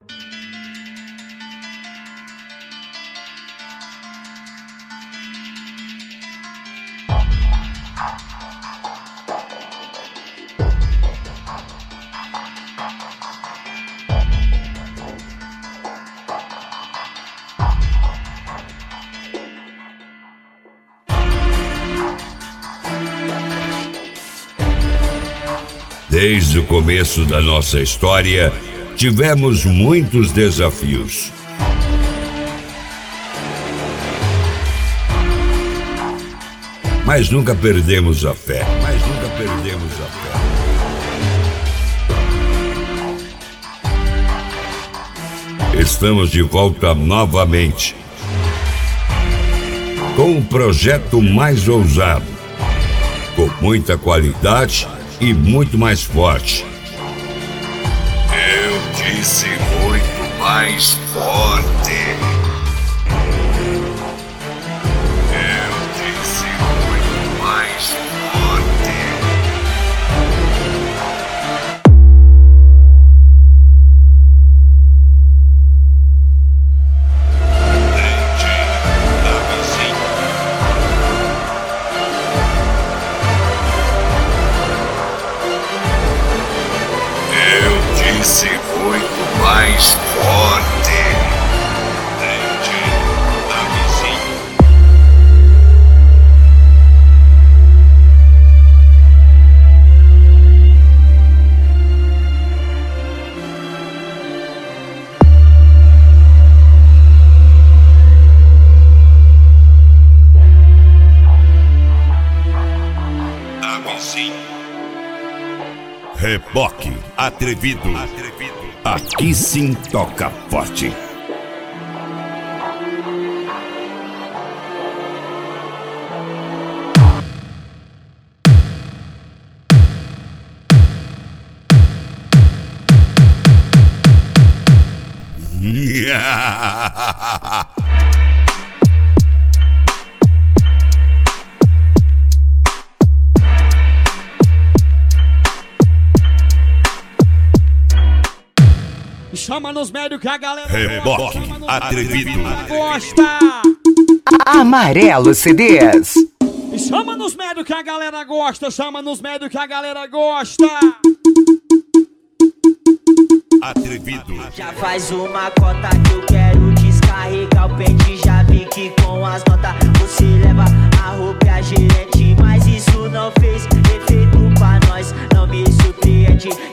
Desde o começo da nossa história, tivemos muitos desafios. Mas nunca perdemos a fé. Estamos de volta novamente, com um projeto mais ousado, com muita qualidade e muito mais forte. Eu disse muito mais forte. Eu disse muito mais forte. Disse muito mais forte. Trade da vizinha. Da vizinha. Reboque atrevido. Aqui sim toca forte. Chama nos médios que a galera Reboque atrevido. gosta. Amarelo CDs. Chama nos médios que a galera gosta. Chama nos médios que a galera gosta. Atrevido. Já faz uma cota que eu quero descarregar o pente. Já vi que com as notas você leva a roupa e a gerente. Mas isso não fez efeito pra nós, não me surpreende.